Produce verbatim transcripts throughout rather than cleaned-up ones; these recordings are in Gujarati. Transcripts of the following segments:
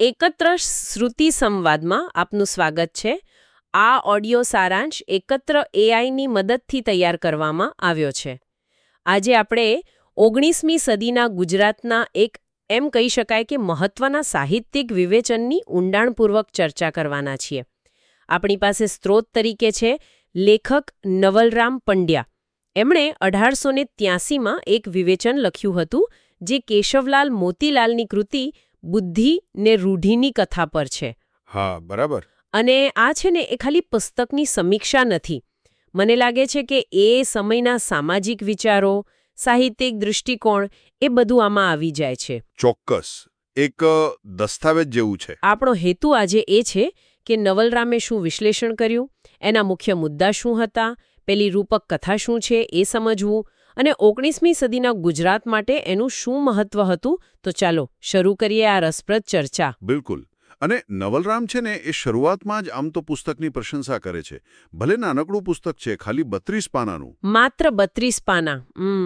એકત્ર શ્રુતિ સંવાદમાં આપનું સ્વાગત છે. આ ઓડિયો સારાંશ એકત્ર એઆઈની મદદથી તૈયાર કરવામાં આવ્યો છે. આજે આપણે ઓગણીસમી સદીના ગુજરાતના એક એમ કહી શકાય કે મહત્વના સાહિત્યિક વિવેચનની ઊંડાણપૂર્વક ચર્ચા કરવાના છીએ. આપણી પાસે સ્ત્રોત તરીકે છે લેખક નવલરામ પંડ્યા. એમણે અઢારસો ને ત્યાસીમાં એક વિવેચન લખ્યું હતું જે કેશવલાલ મોતીલાલની કૃતિ બુદ્ધિ ને રૂઢિની કથા પર છે. હા, બરાબર. અને આ છે ને એ ખાલી પુસ્તકની સમીક્ષા નથી. મને લાગે છે કે એ સમયના સામાજિક વિચારો, સાહિત્યિક દૃષ્ટિકોણ એ બધું આમાં આવી જાય છે. ચોક્કસ. એક દસ્તાવેજ જેવું છે. આપણો હેતુ આજે એ છે કે નવલરામે શું વિશ્લેષણ કર્યું, એના મુખ્ય મુદ્દા શું હતા, પેલી રૂપક કથા શું છે એ સમજવું, અને ઓગણીસમી સદીના ગુજરાત માટે એનું શું મહત્વ હતું. તો ચાલો શરૂ કરીએ આ રસપ્રદ ચર્ચા. બિલકુલ. અને નવલરામ છે ને એ શરૂઆતમાં જ આમ તો પુસ્તકની પ્રશંસા કરે છે. ભલે નાનકડું પુસ્તક છે, ખાલી બત્રીસ પાનાનું. માત્ર બત્રીસ પાના.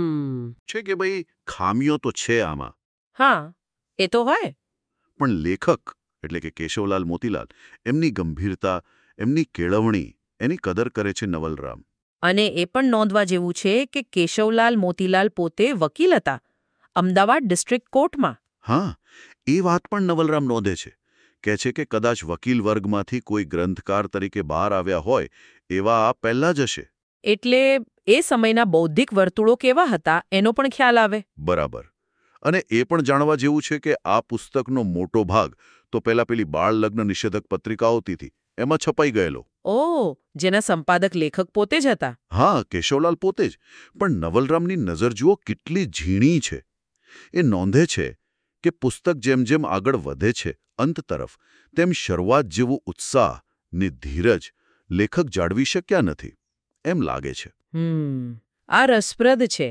હમ છે કે ભાઈ ખામીઓ તો છે આમાં. હા, એ તો હોય. પણ લેખક એટલે કે કેશવલાલ મોતીલાલ એમની ગંભીરતા, એમની કેળવણી, એની કદર કરે છે નવલરામ. અને એ પણ નોંધવા જેવું છે કે કેશવલાલ મોતીલાલ પોતે વકીલ હતા, અમદાવાદ ડિસ્ટ્રિક્ટ કોર્ટમાં. હા, એ વાત પણ નવલરામ નોંધે છે. કહે છે કે કદાચ વકીલ વર્ગમાંથી કોઈ ગ્રંથકાર તરીકે બહાર આવ્યા હોય એવા આ પહેલા જ હશે. એટલે એ સમયના બૌદ્ધિક વર્તુળો કેવા હતા એનો પણ ખ્યાલ આવે. બરાબર. અને એ પણ જાણવા જેવું છે કે આ પુસ્તકનો મોટો ભાગ તો પહેલા પેલી બાળ લગ્ન નિષેધક પત્રિકા આવતી હતી એમાં છપાઈ ગયેલો. ઓહ, જેના સંપાદક લેખક પોતે જ હતા. હા, કેશવલાલ પોતે જ. પણ નવલરામની નજર જુઓ કેટલી ઝીણી છે. એ નોંધે છે કે પુસ્તક જેમ જેમ આગળ વધે છે અંત તરફ, તેમ શરૂઆત જેવું ઉત્સાહ ને ધીરજ લેખક જાળવી શક્યા નથી એમ લાગે છે. હમ આ રસપ્રદ છે.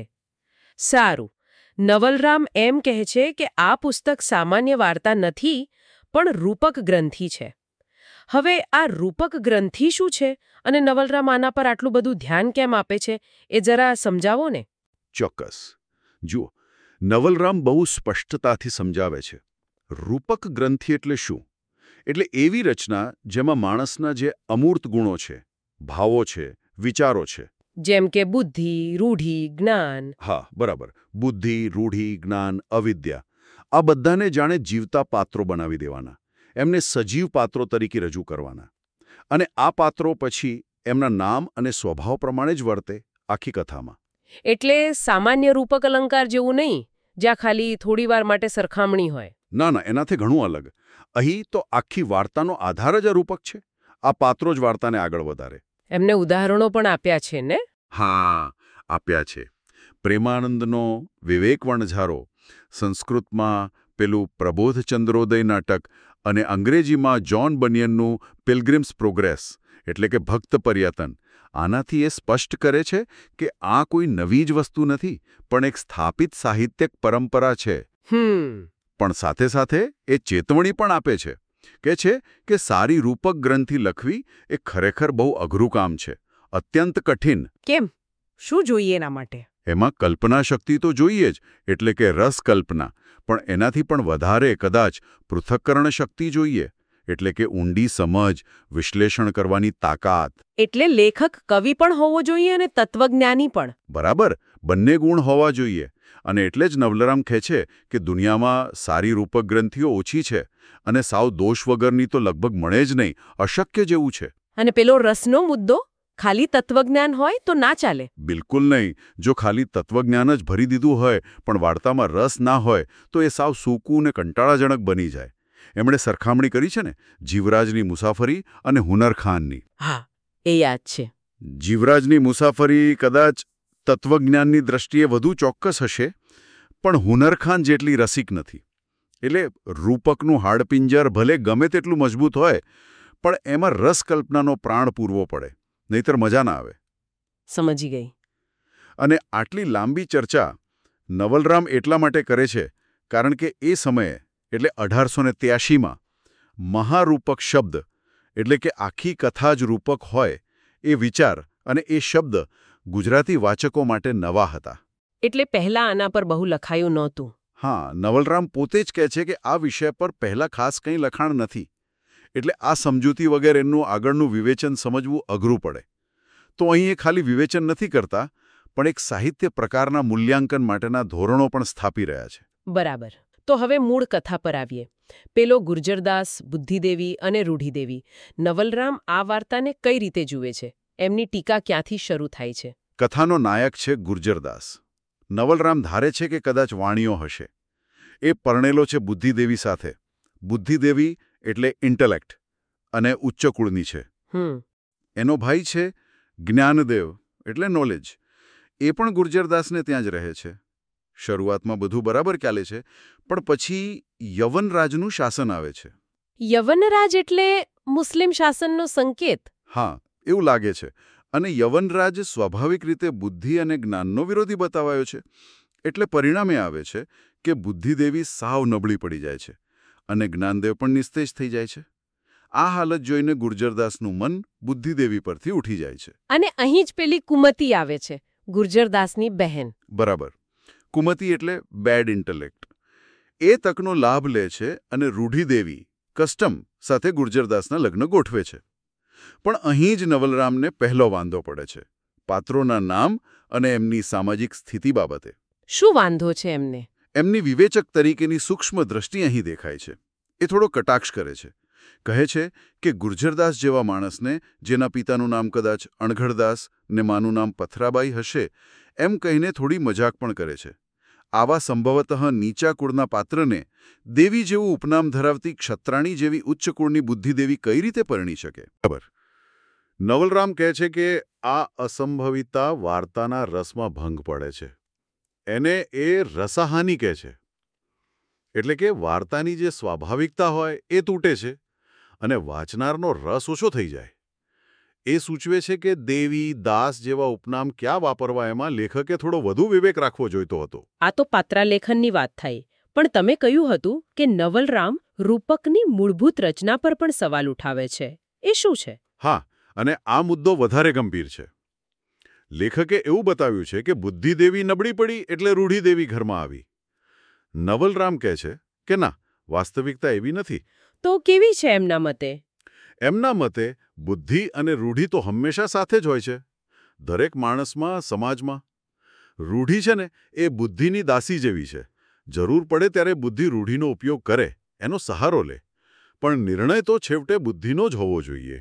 સારું, નવલરામ એમ કહે છે કે આ પુસ્તક સામાન્ય વાર્તા નથી પણ રૂપક ગ્રંથિ છે. હવે આ રૂપક ગ્રંથિ શું છે અને નવલરામ આના પર આટલું બધું ધ્યાન કેમ આપે છે એ જરા સમજાવો ને. ચોક્કસ. જુઓ, નવલરામ બહુ સ્પષ્ટતાથી સમજાવે છે. રૂપક ગ્રંથિ એટલે શું? એટલે એવી રચના જેમાં માણસના જે અમૂર્ત ગુણો છે, ભાવો છે, વિચારો છે, જેમ કે બુદ્ધિ, રૂઢિ, જ્ઞાન. હા, બરાબર. બુદ્ધિ, રૂઢિ, જ્ઞાન, અવિદ્યા, આ બધાને જાણે જીવતા પાત્રો બનાવી દેવાના, એમને સજીવ પાત્રો તરીકે રજૂ કરવાના. અને આ પાત્રો પછી એમના નામ અને સ્વભાવ પ્રમાણે જ વર્તે આખી કથામાં. એટલે સામાન્ય રૂપક અલંકાર જેવું નહીં, જ્યાં ખાલી થોડી વાર માટે સરખામણી હોય. ના ના, એનાથી ઘણું અલગ. અહીં તો આખી વાર્તાનો આધાર જ આ રૂપક છે. આ પાત્રો જ વાર્તાને આગળ વધારે. એમને ઉદાહરણો પણ આપ્યા છે ને? હા, આપ્યા છે. પ્રેમાનંદનો વિવેક વણઝારો, સંસ્કૃતમાં પેલું પ્રબોધચંદ્રોદય નાટક અને અંગ્રેજીમાં જ્હોન બનિયનનું પિલગ્રિમ્સ પ્રોગ્રેસ એટલે કે ભક્ત પર્યટન. આનાથી એ સ્પષ્ટ કરે છે કે આ કોઈ નવી જ વસ્તુ નથી, પણ એક સ્થાપિત સાહિત્યક પરંપરા છે. હમ પણ સાથે સાથે એ ચેતવણી પણ આપે છે. કે છે કે સારી રૂપક ગ્રંથિ લખવી એ ખરેખર બહુ અઘરું કામ છે, અત્યંત કઠિન. કેમ? શું જોઈએ એના માટે? એમાં કલ્પના શક્તિ તો જોઈએ જ, એટલે કે રસ કલ્પના, પણ એનાથી પણ વધારે કદાચ પૃથક્કરણ શક્તિ જોઈએ, એટલે કે ઊંડી સમજ, વિશ્લેષણ કરવાની તાકાત. એટલે લેખક કવિ પણ હોવો જોઈએ અને તત્વજ્ઞાની પણ. બરાબર, બંને ગુણ હોવા જોઈએ. અને એટલે જ નવલરામ કહે છે કે દુનિયામાં સારી રૂપક ગ્રંથિઓ ઓછી છે અને સાવ દોષ વગરની તો લગભગ મળે જ નહીં, અશક્ય જેવું છે. અને પેલો રસનો મુદ્દો? ખાલી તત્વજ્ઞાન હોય તો ના ચાલે. બિલકુલ નહીં. જો ખાલી તત્વજ્ઞાન જ ભરી દીધું હોય પણ વાર્તામાં રસ ના હોય તો એ સાવ સૂકું ને કંટાળાજનક બની જાય. એમણે સરખામણી કરી છે ને જીવરાજની મુસાફરી અને હુનરખાનની. હા, એ યાદ છે. જીવરાજની મુસાફરી કદાચ તત્વજ્ઞાનની દ્રષ્ટિએ વધુ ચોક્કસ હશે, પણ હુનરખાન જેટલી રસિક નથી. એટલે રૂપકનું હાડપિંજર ભલે ગમે તેટલું મજબૂત હોય, પણ એમાં રસકલ્પનાનો પ્રાણ પૂરવો પડે, નહીતર મજા ના આવે. સમજી ગઈ. અને આટલી લાંબી ચર્ચા નવલરામ એટલા માટે કરે છે કારણ કે એ સમયે એટલે અઢારસો ને ત્યાસીમાં મહારૂપક શબ્દ એટલે કે આખી કથા જ રૂપક હોય એ વિચાર અને એ શબ્દ ગુજરાતી વાચકો માટે નવા હતા. એટલે પહેલા આના પર બહુ લખાયું નહોતું. હા, નવલરામ પોતે જ કહે છે કે આ વિષય પર પહેલાં ખાસ કંઈ લખાણ નથી, એટલે આ સમજૂતી વગર એનું આગળનું વિવેચન સમજવું અઘરું પડે. તો અહીં એ ખાલી વિવેચન નથી કરતા, પણ એક સાહિત્ય પ્રકારના મૂલ્યાંકન માટેના ધોરણો પણ સ્થાપી રહ્યા છે. બરાબર. તો હવે મૂળ કથા પર આવીએ. પેલો ગુર્જરદાસ, બુદ્ધિદેવી અને રૂઢિદેવી. નવલરામ આ વાર્તાને કઈ રીતે જુએ છે? એમની ટીકા ક્યાંથી શરૂ થાય છે? કથાનો નાયક છે ગુર્જરદાસ. નવલરામ ધારે છે કે કદાચ વાણીઓ હશે. એ પરણેલો છે બુદ્ધિદેવી સાથે. બુદ્ધિદેવી એટલે ઇન્ટેલેક્ટ અને ઉચ્ચ કુળની છે. હમ એનો ભાઈ છે જ્ઞાનદેવ એટલે નોલેજ. એ પણ ગુર્જરદાસને ત્યાં જ રહે છે. શરૂઆતમાં બધું બરાબર ચાલે છે, પણ પછી યવનરાજનું શાસન આવે છે. યવનરાજ એટલે મુસ્લિમ શાસનનો સંકેત? હા, એવું લાગે છે. અને યવનરાજ સ્વાભાવિક રીતે બુદ્ધિ અને જ્ઞાનનો વિરોધી બતાવાયો છે. એટલે પરિણામે આવે છે કે બુદ્ધિદેવી સાવ નબળી પડી જાય છે અને જ્ઞાનદેવ પણ નિસ્તેજ થઈ જાય છે. આ હાલત જોઈને ગુર્જરદાસનું મન બુદ્ધિદેવી પરથી ઉઠી જાય છે. અને અહીં જ પેલી કુમતી આવે છે, ગુર્જરદાસની બહેન. બરાબર. કુમતી એટલે બેડ ઇન્ટેલેક્ટ. એ તકનો લાભ લે છે અને રૂઢિદેવી કસ્ટમ સાથે ગુર્જરદાસના લગ્ન ગોઠવે છે. પણ અહીં જ નવલરામને પહેલો વાંધો પડે છે, પાત્રોના નામ અને એમની સામાજિક સ્થિતિ બાબતે. શું વાંધો છે એમને? એમની વિવેચક તરીકેની સૂક્ષ્મ દ્રષ્ટિ અહીં દેખાય છે. એ થોડો કટાક્ષ કરે છે. કહે છે કે ગુર્જરદાસ જેવા માણસને, જેના પિતાનું નામ કદાચ અણઘડદાસ ને માનું નામ પથરાબાઈ હશે, એમ કહીને થોડી મજાક પણ કરે છે. આવા સંભવતઃ નીચા કુળના પાત્રને દેવી જેવું ઉપનામ ધરાવતી ક્ષત્રાણી જેવી ઉચ્ચ કુળની બુદ્ધિદેવી કઈ રીતે પરણી શકે? ખબર. નવલરામ કહે છે કે આ અસંભવિતતા વાર્તાના રસમાં ભંગ પડે છે. એને એ રસાહાનિ કહે છે. એટલે કે વાર્તાની જે સ્વાભાવિકતા હોય એ તૂટે છે અને વાંચનારનો રસ ઓછો થઈ જાય. એ સૂચવે છે કે દેવી, દાસ જેવા ઉપનામ ક્યાં વાપરવા એમાં લેખકે થોડો વધુ વિવેક રાખવો જોઈતો હતો. આ તો પાત્રાલેખનની વાત થઈ, પણ તમે કહ્યું હતું કે નવલરામ રૂપકની મૂળભૂત રચના પર પણ સવાલ ઉઠાવે છે. એ શું છે? હા, અને આ મુદ્દો વધારે ગંભીર છે. લેખકે એવું બતાવ્યું છે કે બુદ્ધિદેવી નબળી પડી એટલે રૂઢિદેવી ઘરમાં આવી. નવલરામ કહે છે કે ના, વાસ્તવિકતા એવી નથી. તો કેવી છે એમના મતે? એમના મતે બુદ્ધિ અને રૂઢિ તો હંમેશા સાથે જ હોય છે, દરેક માણસમાં, સમાજમાં. રૂઢિ છે ને એ બુદ્ધિની દાસી જેવી છે. જરૂર પડે ત્યારે બુદ્ધિ રૂઢિનો ઉપયોગ કરે, એનો સહારો લે. પણ નિર્ણય તો છેવટે બુદ્ધિનો જ હોવો જોઈએ.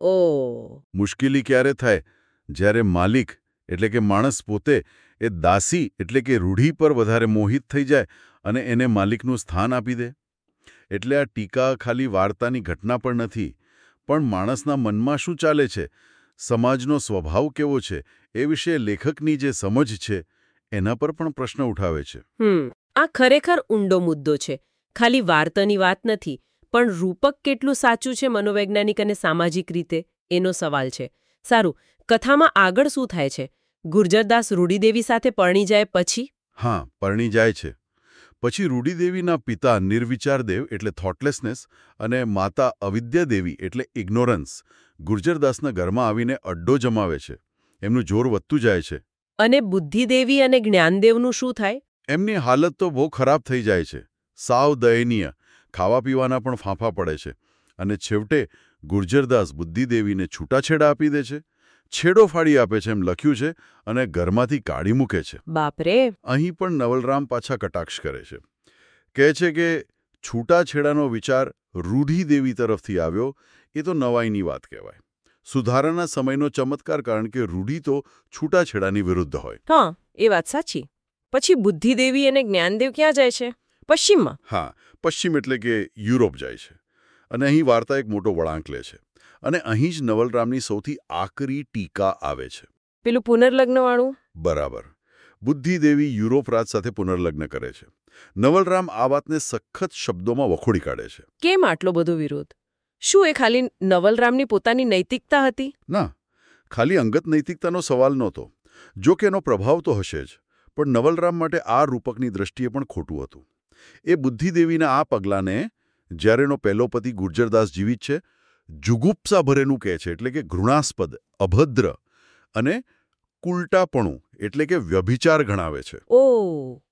ઓ મુશ્કેલી ક્યારે થાય? જ્યારે માલિક એટલે કે માણસ પોતે એ દાસી એટલે કે રૂઢિ પર વધારે મોહિત થઈ જાય અને એને માલિકનું સ્થાન આપી દે. એટલે આ ટીકા ખાલી વાર્તાની ઘટના પર નથી, પણ માણસના મનમાં શું ચાલે છે, સમાજનો સ્વભાવ કેવો છે, એ વિશે લેખકની જે સમજ છે એના પર પણ પ્રશ્ન ઉઠાવે છે. હમ આ ખરેખર ઊંડો મુદ્દો છે. ખાલી વાર્તાની વાત નથી, પણ રૂપક કેટલું સાચું છે મનોવૈજ્ઞાનિક અને સામાજિક રીતે, એનો સવાલ છે. સારું, કથામાં આગળ શું થાય છે? ગુર્જરદાસ રૂઢિદેવી સાથે પરણી જાય પછી? હા, પરણી જાય છે. પછી રૂઢિદેવીના પિતા નિર્વિચારદેવ એટલે થોટલેસનેસ અને માતા અવિદ્યાદેવી એટલે ઇગ્નોરન્સ ગુર્જરદાસના ઘરમાં આવીને અડ્ડો જમાવે છે. એમનું જોર વધતું જાય છે. અને બુદ્ધિદેવી અને જ્ઞાનદેવનું શું થાય? એમની હાલત તો બહુ ખરાબ થઈ જાય છે, સાવ દયનીય. ખાવા પીવાના પણ ફાંફા પડે છે. અને છેવટે ગુર્જરદાસ બુદ્ધિદેવીને છૂટાછેડા આપી દે છે. છેડો ફાડી આપે છે એમ લખ્યું છે અને ઘરમાંથી કાઢી મૂકે છે. બાપરે! અહીં પણ નવલરામ પાછા કટાક્ષ કરે છે. કહે છે કે છૂટાછેડાનો વિચાર રૂઢિદેવી તરફથી આવ્યો એ તો નવાઈની વાત કહેવાય. સુધારાના સમયનો ચમત્કાર, કારણ કે રૂઢિ તો છૂટાછેડાની વિરુદ્ધ હોય. હા, એ વાત સાચી. પછી બુદ્ધિદેવી અને જ્ઞાનદેવ ક્યાં જાય છે? પશ્ચિમમાં? હા, પશ્ચિમ એટલે કે યુરોપ જાય છે. અને અહીં વાર્તા એક મોટો વળાંક લે છે. અને અહીં જ નવલરામની સૌથી આકરી ટીકા આવે છે. પેલું પુનર્લગ્નવાળું? બરાબર. બુદ્ધિદેવી યુરોપ રાજ સાથે પુનર્લગ્ન કરે છે. નવલરામ આ વાતને સખત શબ્દોમાં વખોડી કાઢે છે. કેમ આટલો બધો વિરોધ? શું એ ખાલી નવલરામની પોતાની નૈતિકતા હતી? ના, ખાલી અંગત નૈતિકતાનો સવાલ નહોતો. જો કે એનો પ્રભાવ તો હશે જ, પણ નવલરામ માટે આ રૂપકની દ્રષ્ટિએ પણ ખોટું હતું. એ બુદ્ધિદેવીના આ પગલાંને, જ્યારે એનો પહેલો પતિ ગુર્જરદાસ જીવિત છે, જુગુપ્સા ભરેલું કહે છે, એટલે કે ઘૃણાસ્પદ, અભદ્ર અને કુલટાપણું એટલે કે વ્યભિચાર ગણાવે છે. ઓહ,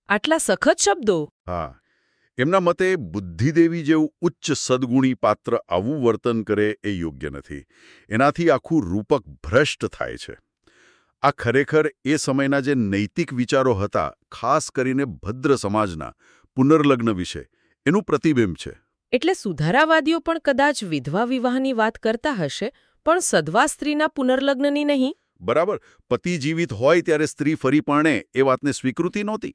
આટલા સખત શબ્દો. હા, એમના મતે બુદ્ધિદેવી જેવું ઉચ્ચ સદગુણી પાત્ર આવું વર્તન કરે એ યોગ્ય નથી. એનાથી આખું રૂપક ભ્રષ્ટ થાય છે. આ ખરેખર એ સમયના જે નૈતિક વિચારો હતા, ખાસ કરીને ભદ્ર સમાજના પુનર્લગ્ન વિશે, એનું પ્રતિબિંબ છે. એટલે સુધારાવાદીઓ પણ કદાચ વિધવા વિવાહની વાત કરતા હશે, પણ સધવા સ્ત્રીના પુનર્લગ્નની નહીં. બરાબર. પતિ જીવિત હોય ત્યારે સ્ત્રી ફરી પરણે એ વાતને સ્વીકૃતિ નહોતી.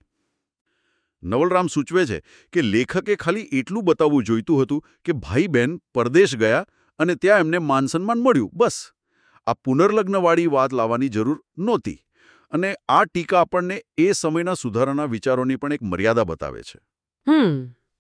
નવલરામ સૂચવે છે કે લેખકે ખાલી એટલું બતાવવું જોઈતું હતું કે ભાઈ બહેન પરદેશ ગયા અને ત્યાં એમને માનસન્માન મળ્યું, બસ. આ પુનર્લગ્નવાળી વાત લાવવાની જરૂર નહોતી. અને આ ટીકા આપણને એ સમયના સુધારાના વિચારોની પણ એક મર્યાદા બતાવે છે. હમ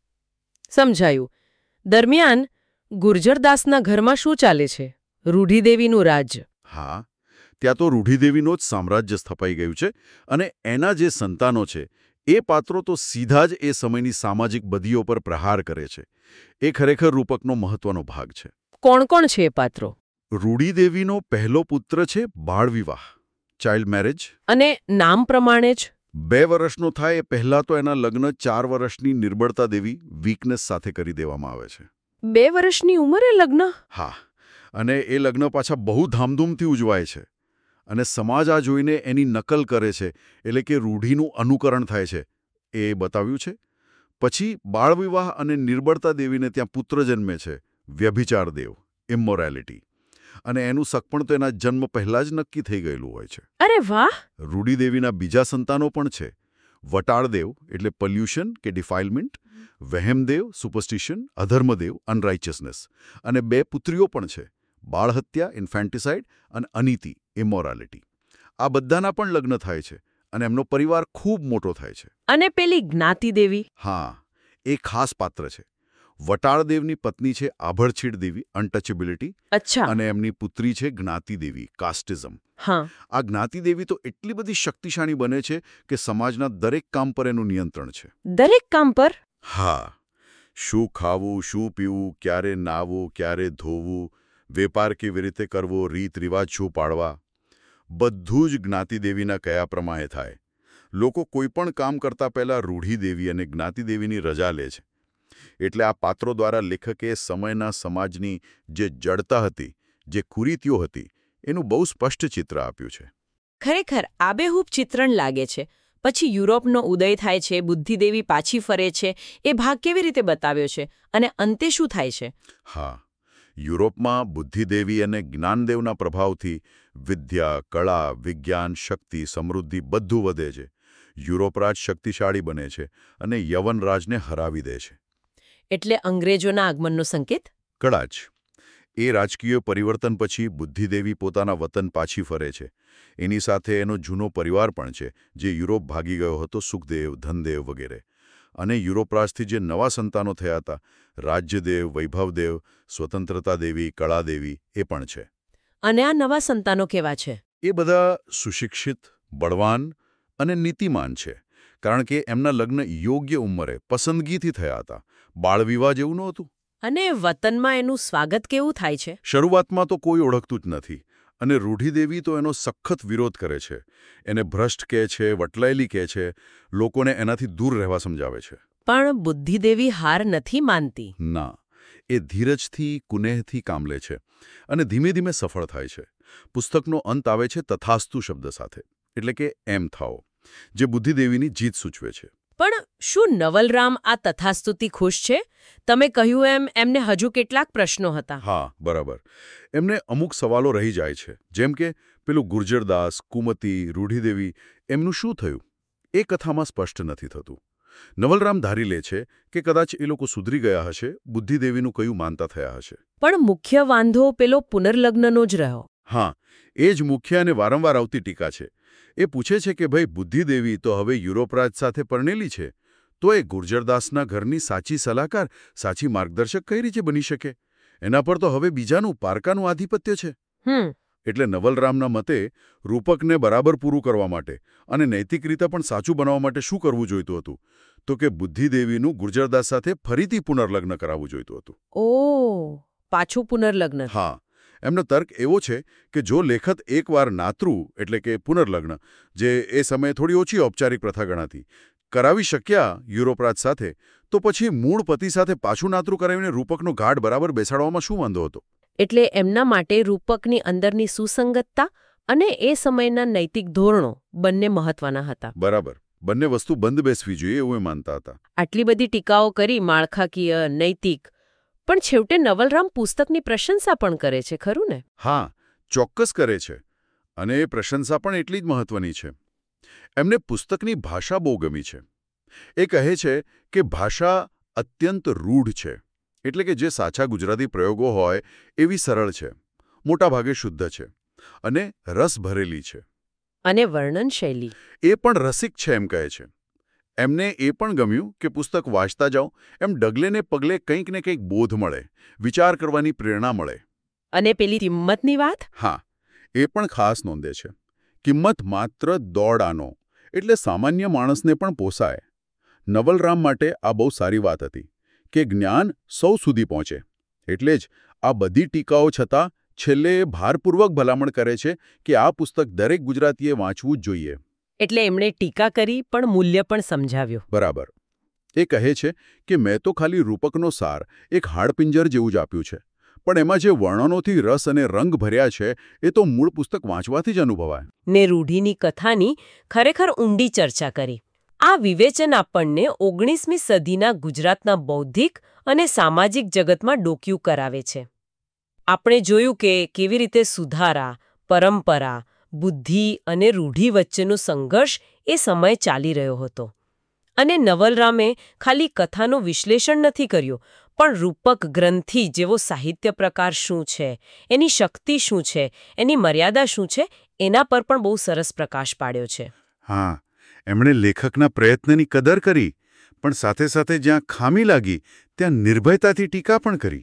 સમજાયું. દરમિયાન ગુર્જરદાસના ઘરમાં શું ચાલે છે? રૂઢિદેવીનું રાજ. હા, ત્યાં તો રૂઢિદેવીનો જ સામ્રાજ્ય સ્થપાઈ ગયું છે અને એના જે સંતાનો છે એ પાત્રો તો સીધા જ એ સમયની સામાજિક બદીઓ પર પ્રહાર કરે છે. એ ખરેખર રૂપકનો મહત્વનો ભાગ છે. કોણ કોણ છે એ પાત્રો? રૂઢિદેવીનો પહેલો પુત્ર છે બાળવિવાહ, ચાઇલ્ડ મેરેજ. અને નામ પ્રમાણે જ બે વર્ષનો થાય એ પહેલા તો એના લગ્ન ચાર વર્ષની નિર્બળતા દેવી વીકનેસ સાથે કરી દેવામાં આવે છે. બે વર્ષની ઉંમરે લગ્ન? હા, અને એ લગ્ન પાછા બહુ ધામધૂમથી ઉજવાય છે. અને સમાજ આ જોઈને એની નકલ કરે છે, એટલે કે રૂઢિનું અનુકરણ થાય છે, એ બતાવ્યું છે. પછી બાળવિવાહ અને નિર્બળતા દેવીને ત્યાં પુત્ર જન્મે છે, વ્યભિચાર દેવ, ઇમોરાલિટી. અને એનું સગપણ તો એના જન્મ પહેલાં જ નક્કી થઈ ગયેલું હોય છે. અરે વાહ! રૂઢિદેવીના બીજા સંતાનો પણ છે. વટાળદેવ એટલે પોલ્યુશન કે ડિફાઇલમેન્ટ, વહેમદેવ સુપરસ્ટિશન, અધર્મદેવ અનરાઇચિયસનેસ. અને બે પુત્રીઓ પણ છે, બાળહત્યા ઇન્ફેન્ટિસાઇડ અને અનીતિ ઇમોરાલિટી. આ બધાના પણ લગ્ન થાય છે અને એમનો પરિવાર ખૂબ મોટો થાય છે. અને પેલી જ્ઞાતિદેવી? હા, એ ખાસ પાત્ર છે. વટાળદેવની પત્ની છે આભડછીડ દેવી, અનટચેબિલિટી. અચ્છા. અને એમની પુત્રી છે જ્ઞાતિદેવી, કાસ્ટિઝમ. હા. આ જ્ઞાતિદેવી તો એટલી બધી શક્તિશાળી બને છે કે સમાજના દરેક કામ પર એનું નિયંત્રણ છે. દરેક કામ પર? હા. શું ખાવું, શું પીવું, ક્યારે નાવું, ક્યારે ધોવું, વેપાર કેવી રીતે કરવો, રીત રિવાજ શું પાળવા, બધું જ જ્ઞાતિદેવીના કયા પ્રમાણે થાય. લોકો કોઈપણ કામ કરતા પહેલા રૂઢિદેવી અને જ્ઞાતિદેવીની રજા લે છે. એટલે આ પાત્રો દ્વારા લેખકે સમયના સમાજની જે જડતા હતી, જે કુરીતિઓ હતી, એનું બહુ સ્પષ્ટ ચિત્ર આપ્યું છે. ખરેખર આબેહૂબ ચિત્રણ લાગે છે. પછી યુરોપનો ઉદય થાય છે, બુદ્ધિદેવી પાછી ફરે છે, એ ભાગ કેવી રીતે બતાવ્યો છે અને અંતે શું થાય છે? હા, યુરોપમાં બુદ્ધિદેવી અને જ્ઞાનદેવના પ્રભાવથી વિદ્યા, કળા, વિજ્ઞાન, શક્તિ, સમૃદ્ધિ બધું વધે છે. યુરોપરાજ શક્તિશાળી બને છે અને યવનરાજને હરાવી દે છે. એટલે અંગ્રેજોના આગમનનો સંકેત? કદાચ. એ રાજકીય પરિવર્તન પછી બુદ્ધિદેવી પોતાના વતન પાછી ફરે છે. એની સાથે એનો જૂનો પરિવાર પણ છે, જે યુરોપ ભાગી ગયો હતો, સુખદેવ, ધનદેવ વગેરે. અને યુરોપરાજથી જે નવા સંતાનો થયા હતા, રાજ્યદેવ, વૈભવદેવ, સ્વતંત્રતા દેવી, કળાદેવી, એ પણ છે. અને આ નવા સંતાનો કેવા છે? એ બધા સુશિક્ષિત, બળવાન અને નીતિમાન છે. કારણ કે એમના લગ્ન યોગ્ય ઉંમરે, પસંદગીથી થયા હતા. બાળવિવાહ જેવું નહોતું. અને વતનમાં એનું સ્વાગત કેવું થાય છે? શરૂઆતમાં તો કોઈ ઓળખતું જ નથી. અને રૂઢિદેવી તો એનો સખત વિરોધ કરે છે. એને ભ્રષ્ટ કહે છે, વટલાયેલી કહે છે, લોકોને એનાથી દૂર રહેવા સમજાવે છે. પણ બુદ્ધિદેવી હાર નથી માનતી. ના, એ ધીરજથી, કુનેહથી કામ લે છે અને ધીમે ધીમે સફળ થાય છે. પુસ્તકનો અંત આવે છે તથાસ્તુ શબ્દ સાથે, એટલે કે એમ થાઓ, જે બુદ્ધિદેવીની જીત સૂચવે છે. પણ શું નવલરામ આ તથાસ્તુથી ખુશ છે? તમે કહ્યું એમ એમને હજુ કેટલાક પ્રશ્નો હતા. હા, બરાબર. એમને અમુક સવાલો રહી જાય છે, જેમ કે પેલું ગુર્જરદાસ, કુમતી, રૂઢિદેવી, એમનું શું થયું? એ કથામાં સ્પષ્ટ નથી થતું. નવલરામ ધારી લે છે કે કદાચ એ લોકો સુધરી ગયા હશે, બુદ્ધિદેવીનું કયું માનતા થયા હશે. પણ મુખ્ય વાંધો પેલો પુનર્લગ્નનો જ રહ્યો. હા, એ જ મુખ્ય અને વારંવાર આવતી ટીકા છે. એ પૂછે છે કે ભાઈ, બુદ્ધિદેવી તો હવે યુરોપરાજ સાથે પરણેલી છે, તો એ ગુર્જરદાસના ઘરની સાચી સલાહકાર, સાચી માર્ગદર્શક કઈ રીતે બની શકે? એના પર તો હવે બીજાનું, પારકાનું આધિપત્ય છે. હમ એટલે નવલરામના મતે રૂપકને બરાબર પૂરું કરવા માટે અને નૈતિક રીતે પણ સાચું બનાવવા માટે શું કરવું જોઈતું હતું? તો કે બુદ્ધિદેવીનું ગુર્જરદાસ સાથે ફરીથી પુનર્લગ્ન કરાવવું જોઈતું હતું. ઓ, પાછું પુનર્લગ્ન. હા, એમનો તર્ક એવો છે કે જો લેખક એકવાર નાતરું એટલે કે પુનર્લગ્ન, જે એ સમયે થોડી ઓછી ઔપચારિક પ્રથા ગણાતી, કરાવી શક્યા યુરોપરાજ સાથે, તો પછી મૂળ પતિ સાથે પાછું નાતરું કરાવીને રૂપકનો ઘાટ બરાબર બેસાડવામાં શું વાંધો હતો? એટલે એમના માટે રૂપકની અંદરની સુસંગતતા અને એ સમયના નૈતિક ધોરણો બંને મહત્વના હતા. બરાબર. બંને વસ્તુ બંધ બેસવી જોઈએ એવું એ માનતા હતા. આટલી બધી ટીકાઓ કરી, માળખાકીય, નૈતિક, પણ છેવટે નવલરામ પુસ્તકની પ્રશંસા પણ કરે છે, ખરું ને? હા, ચોક્કસ કરે છે. અને એ પ્રશંસા પણ એટલી જ મહત્વની છે. એમને પુસ્તકની ભાષા બહુ ગમી છે. એ કહે છે કે ભાષા અત્યંત રૂઢ છે. એટલે કે જે સાચા ગુજરાતી પ્રયોગો હોય એવી સરળ છે, મોટાભાગે શુદ્ધ છે અને રસ ભરેલી છે. અને વર્ણન શૈલી એ પણ રસિક છે એમ કહે છે. એમને એ પણ ગમ્યું કે પુસ્તક વાંચતા જાઓ એમ ડગલે ને પગલે કંઈક ને કંઈક બોધ મળે, વિચાર કરવાની પ્રેરણા મળે. અને પેલી કિંમતની વાત? હા, એ પણ ખાસ નોંધે છે. કિંમત માત્ર દોડ આનો, એટલે સામાન્ય માણસને પણ પોસાય. નવલરામ માટે આ બહુ સારી વાત હતી કે જ્ઞાન સૌ સુધી પહોંચે. એટલે જ આ બધી ટીકાઓ છતાં છેલ્લે એ ભારપૂર્વક ભલામણ કરે છે કે આ પુસ્તક દરેક ગુજરાતીએ વાંચવું જ જોઈએ. એટલે એમણે ટીકા કરી પણ મૂલ્ય પણ સમજાવ્યું. બરાબર. એ કહે છે કે મેં તો ખાલી રૂપકનો સાર એક હાડપિંજર જેવું જ આપ્યું છે, પણ એમાં જે વર્ણનોથી રસ અને રંગ ભર્યા છે એ તો મૂળ પુસ્તક વાંચવાથી જ અનુભવાય. ને રૂઢિની કથાની ખરેખર ઊંડી ચર્ચા કરી. આ વિવેચન આપણને ઓગણીસમી સદીના ગુજરાતના બૌદ્ધિક અને સામાજિક જગતમાં ડોકિયું કરાવે છે. આપણે જોયું કે કેવી રીતે સુધારા, પરંપરા, બુદ્ધિ અને રૂઢિ વચ્ચેનો સંઘર્ષ એ સમય ચાલી રહ્યો હતો. અને નવલરામે ખાલી કથાનું વિશ્લેષણ નથી કર્યું, પણ રૂપક ગ્રંથિ જેવો સાહિત્ય પ્રકાર શું છે, એની શક્તિ શું છે, એની મર્યાદા શું છે, એના પર પણ બહુ સરસ પ્રકાશ પાડ્યો છે. હા, એમણે લેખકના પ્રયત્નની કદર કરી, પણ સાથે સાથે જ્યાં ખામી લાગી ત્યાં નિર્ભયતાથી ટીકા પણ કરી.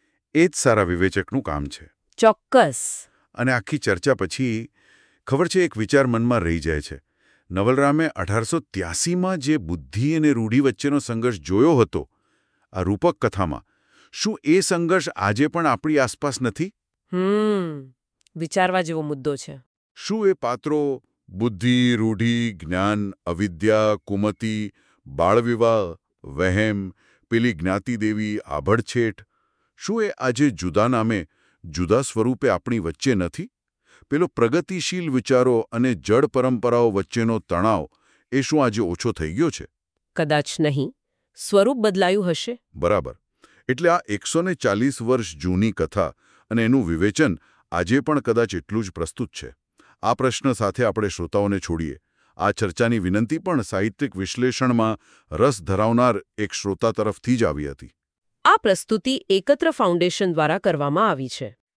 એ જ સારા વિવેચકનું કામ છે. ચોક્કસ. અને આખી ચર્ચા પછી ખબર છે એક વિચાર મનમાં રહી જાય છે. નવલરામે અઢારસો ત્યાસીમાં જે બુદ્ધિ અને રૂઢિ વચ્ચેનો સંઘર્ષ જોયો હતો આ રૂપક કથામાં, શું એ સંઘર્ષ આજે પણ આપણી આસપાસ નથી? હમ વિચારવા જેવો મુદ્દો છે. શું એ પાત્રો બુદ્ધિ, રૂઢિ, જ્ઞાન, અવિદ્યા, કુમતિ, બાળવિવાહ, વહેમ, પેલી જ્ઞાતિદેવી, આભડછેટ, શું એ આજે જુદા નામે, જુદા સ્વરૂપે આપણી વચ્ચે નથી? પેલો પ્રગતિશીલ વિચારો અને જડ પરંપરાઓ વચ્ચેનો તણાવ એ શું આજે ઓછો થઈ ગયો છે? કદાચ નહીં. સ્વરૂપ બદલાયું હશે. બરાબર. એટલે આ એકસો ને ચાલીસ વર્ષ જૂની કથા અને એનું વિવેચન આજે પણ કદાચ એટલું જ પ્રસ્તુત છે. આ પ્રશ્ન સાથે આપણે શ્રોતાઓને છોડીએ. આ ચર્ચાની વિનંતી પણ સાહિત્યિક વિશ્લેષણમાં રસ ધરાવનાર એક શ્રોતા તરફથી જ આવી હતી. આ પ્રસ્તુતિ એકત્ર ફાઉન્ડેશન દ્વારા કરવામાં આવી છે.